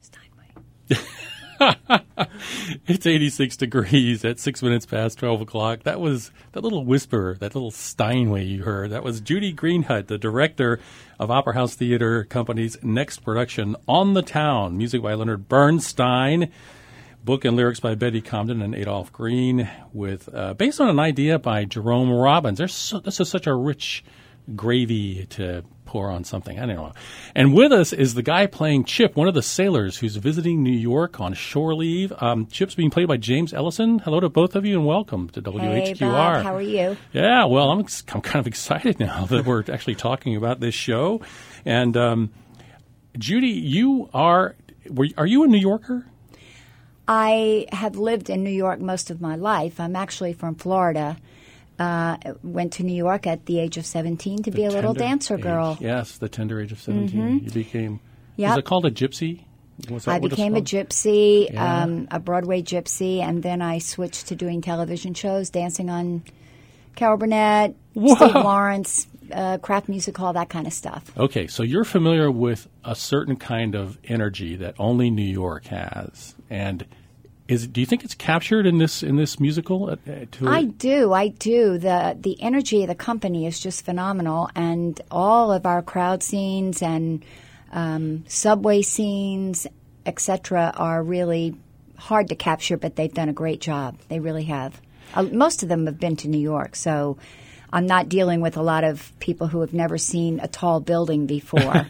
It's 86 degrees at 6 minutes past 12 o'clock. That was that little whisper, that little Steinway you heard. That was Judy Greenhut, the director of Opera House Theater Company's next production, On the Town, music by Leonard Bernstein, book and lyrics by Betty Comden and Adolph Green, with based on an idea by Jerome Robbins. This is such a rich gravy to pour on something. I don't know. And with us is the guy playing Chip, one of the sailors who's visiting New York on shore leave. Chip's being played by James Ellison. Hello to both of you and welcome to WHQR. Hey, Bob. How are you? Yeah, well, I'm kind of excited now that we're actually talking about this show. And Judy, are you a New Yorker? I have lived in New York most of my life. I'm actually from Florida. Went to New York at the age of 17 to be a little dancer girl. Yes, the tender age of 17. Mm-hmm. You became, yep. Was it called a gypsy? I became a gypsy, a Broadway gypsy, and then I switched to doing television shows, dancing on Carol Burnett, Steve Lawrence, Kraft Music Hall, that kind of stuff. Okay, so you're familiar with a certain kind of energy that only New York has, and do you think it's captured in this musical? I do. The energy of the company is just phenomenal, and all of our crowd scenes and subway scenes, etc., are really hard to capture, but they've done a great job. They really have. Most of them have been to New York, so I'm not dealing with a lot of people who have never seen a tall building before.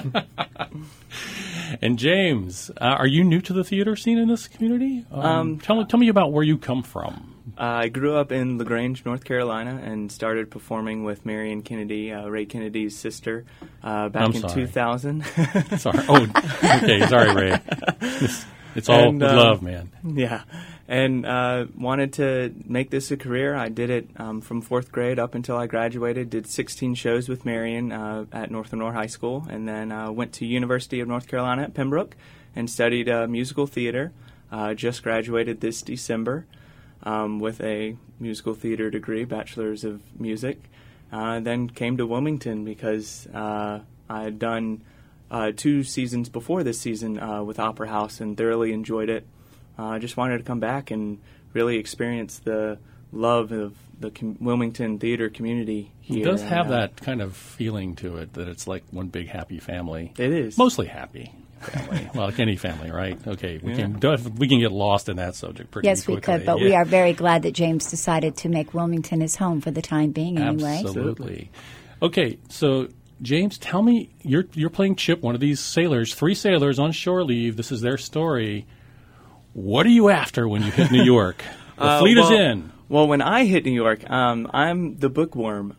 And James, are you new to the theater scene in this community? Tell me about where you come from. I grew up in LaGrange, North Carolina, and started performing with Marion Kennedy, Ray Kennedy's sister, back in 2000. Sorry. Oh, okay. Sorry, Ray. It's all with love, man. Yeah. And wanted to make this a career. I did it from fourth grade up until I graduated. Did 16 shows with Marion at North Lenore High School, and then went to University of North Carolina at Pembroke and studied musical theater. Just graduated this December with a musical theater degree, Bachelor's of Music. Then came to Wilmington because I had done 2 seasons before this season with Opera House and thoroughly enjoyed it. I just wanted to come back and really experience the love of the Wilmington theater community here. It does have that kind of feeling to it, that it's like one big happy family. It is. Mostly happy family. Well, like any family, right? Okay, we can get lost in that subject pretty quickly. Yes, we could, but we are very glad that James decided to make Wilmington his home for the time being anyway. Absolutely. Okay, so James, tell me, you're playing Chip, one of these sailors, 3 sailors on shore leave. This is their story. What are you after when you hit New York? The fleet is in. Well, when I hit New York, I'm the bookworm.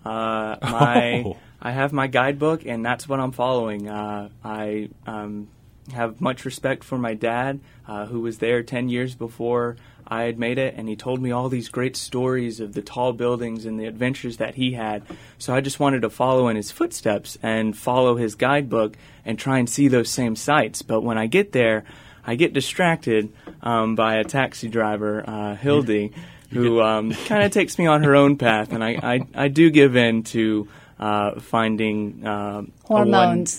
I have my guidebook, and that's what I'm following. I have much respect for my dad, who was there 10 years before I had made it, and he told me all these great stories of the tall buildings and the adventures that he had. So I just wanted to follow in his footsteps and follow his guidebook and try and see those same sights. But when I get there, I get distracted by a taxi driver, Hildy, who kind of takes me on her own path, and I do give in to finding hormones,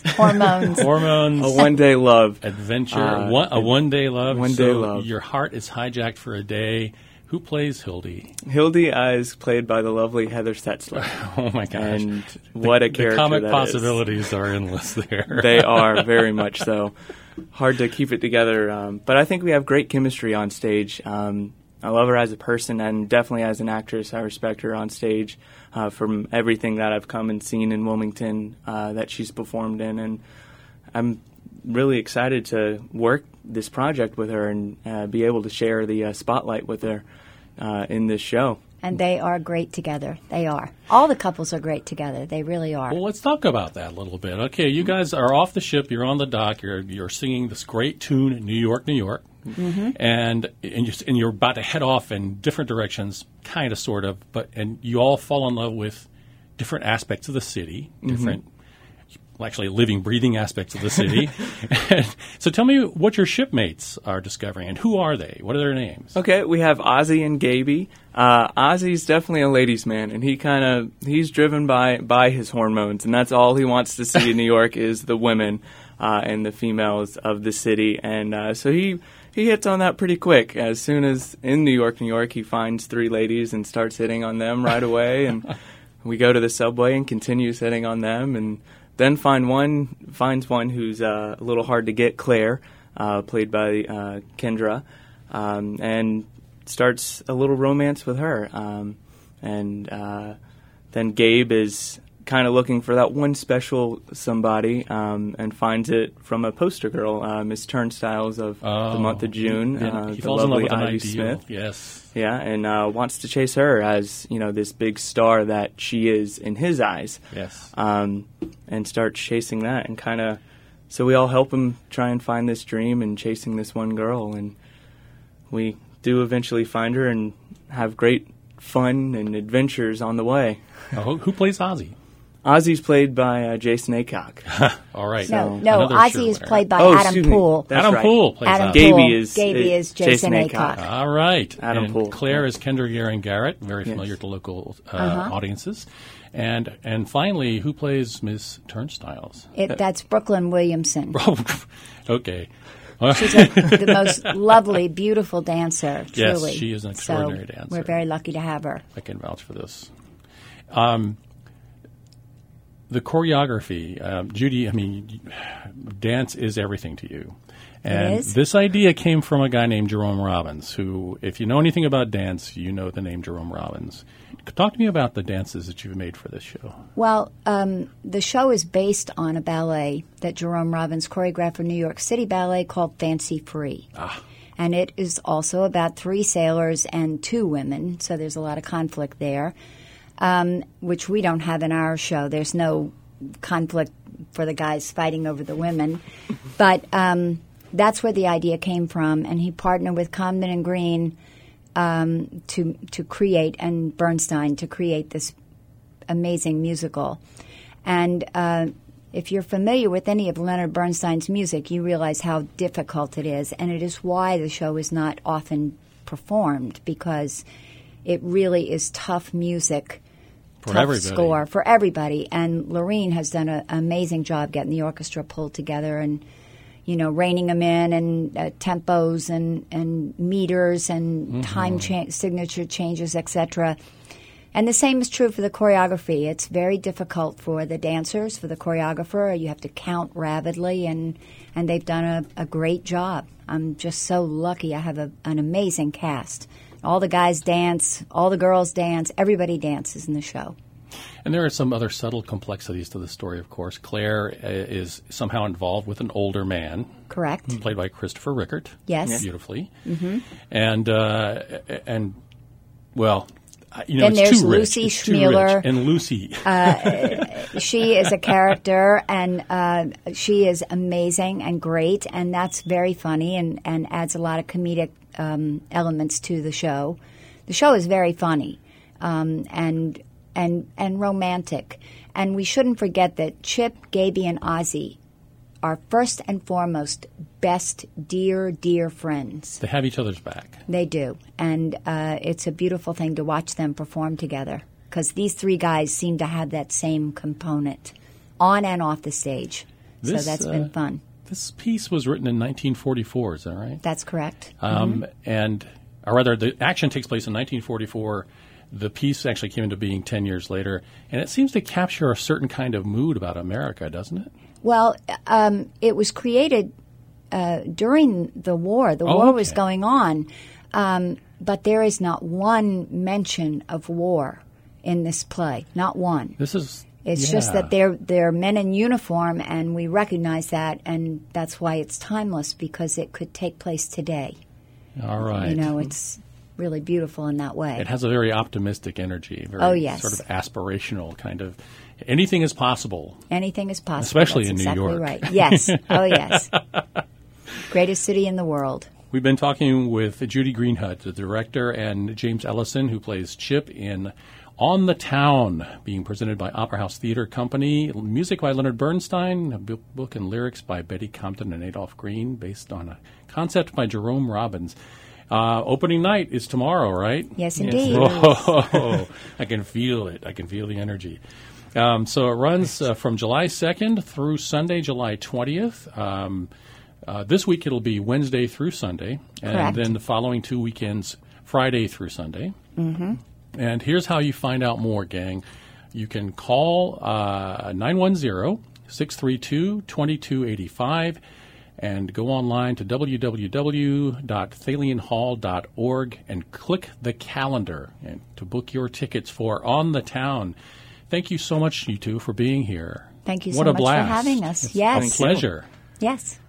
a one-day love adventure, a one-day love. Love. Your heart is hijacked for a day. Who plays Hildy? Hildy is played by the lovely Heather Setzler. Oh my gosh! And what a character! The comic that possibilities are endless there. They are very much so. Hard to keep it together, but I think we have great chemistry on stage. I love her as a person, and definitely as an actress. I respect her on stage from everything that I've come and seen in Wilmington that she's performed in, and I'm really excited to work this project with her and be able to share the spotlight with her in this show. And they are great together. They are. All the couples are great together. They really are. Well, let's talk about that a little bit. Okay, you guys are off the ship. You're on the dock. You're singing this great tune, New York, New York. Mm-hmm. And you're about to head off in different directions, kind of, sort of. And you all fall in love with different aspects of the city, different actually living, breathing aspects of the city. So tell me what your shipmates are discovering, and who are they? What are their names? Okay, we have Ozzy and Gaby. Ozzy's definitely a ladies' man, and he's driven by his hormones, and that's all he wants to see in New York is the women and the females of the city. And so he hits on that pretty quick. As soon as in New York, he finds 3 ladies and starts hitting on them right away. And we go to the subway and continues hitting on them, and then finds one who's a little hard to get, Claire, played by Kendra, and starts a little romance with her. Then Gabe is kind of looking for that one special somebody, and finds it from a poster girl, Miss Turnstiles of the month of June. He the falls in love lovely with an Ivy ideal. Smith. Yes. Yeah, and wants to chase her as, this big star that she is in his eyes. Yes. And starts chasing that, and so we all help him try and find this dream and chasing this one girl, and we do eventually find her and have great fun and adventures on the way. Oh, who plays Ozzy? Ozzy's played by Jason Aycock. All right. No, Another Ozzy sure is winner. played by Oh, Adam excuse me. Poole. That's Adam right. Poole plays Adam Ozzy. Poole. Gaby is Jason Aycock. Aycock. All right. Adam and Poole. Claire is Kendra Garen Garrett, very familiar to local audiences. And finally, who plays Miss Turnstiles? That's Brooklyn Williamson. Okay. She's the most lovely, beautiful dancer, Yes, truly. she is an extraordinary so dancer. We're very lucky to have her. I can vouch for this. The choreography, Judy, dance is everything to you. And It is? this idea came from a guy named Jerome Robbins, who, if you know anything about dance, you know the name Jerome Robbins. Talk to me about the dances that you've made for this show. Well, the show is based on a ballet that Jerome Robbins choreographed for New York City Ballet called Fancy Free. And it is also about 3 sailors and 2 women, so there's a lot of conflict there, which we don't have in our show. There's no conflict for the guys fighting over the women. But that's where the idea came from, and he partnered with Comden and Green to create, and Bernstein to create this amazing musical. And if you're familiar with any of Leonard Bernstein's music, you realize how difficult it is, and it is why the show is not often performed, because it really is tough music, For tough everybody. score for everybody. And Lorene has done an amazing job getting the orchestra pulled together and reining them in, and tempos and meters and time signature changes, etc. And the same is true for the choreography. It's very difficult for the dancers, for the choreographer. You have to count rapidly, and they've done a great job. I'm just so lucky. I have an amazing cast. All the guys dance, all the girls dance, everybody dances in the show. And there are some other subtle complexities to the story, of course. Claire is somehow involved with an older man. Correct. Played by Christopher Rickert. Yes. Beautifully. Mm-hmm. And well, then it's there's too rich. Lucy It's too Schmueller. rich. And Lucy. She is a character, and she is amazing and great, and that's very funny and adds a lot of comedic elements to the show. The show is very funny and romantic. And we shouldn't forget that Chip, Gaby, and Ozzy are first and foremost best, dear, dear friends. They have each other's back. They do. And it's a beautiful thing to watch them perform together, because these 3 guys seem to have that same component on and off the stage. So that's been fun. This piece was written in 1944, is that right? That's correct. Or rather, the action takes place in 1944. The piece actually came into being 10 years later, and it seems to capture a certain kind of mood about America, doesn't it? Well, it was created during the war. The war was going on, but there is not one mention of war in this play. Not one. It's just that they're men in uniform, and we recognize that, and that's why it's timeless, because it could take place today. All right. It's really beautiful in that way. It has a very optimistic energy, very sort of aspirational kind of. Anything is possible. Anything is possible. Especially That's in exactly New York. Right. Yes. Oh, yes. Greatest city in the world. We've been talking with Judy Greenhut, the director, and James Ellison, who plays Chip in On the Town, being presented by Opera House Theater Company. Music by Leonard Bernstein, a book and lyrics by Betty Compton and Adolph Green, based on a concept by Jerome Robbins. Opening night is tomorrow, right? Yes, indeed. Oh, I can feel it. I can feel the energy. So it runs from July 2nd through Sunday, July 20th. This week it'll be Wednesday through Sunday, and Correct. then the following 2 weekends, Friday through Sunday. Mm-hmm. And here's how you find out more, gang. You can call 910-632-2285 and go online to www.thalianhall.org and click the calendar and to book your tickets for On the Town. Thank you so much, you two, for being here. Thank you What so a much blast. for having us. It's Yes. a pleasure. Yes.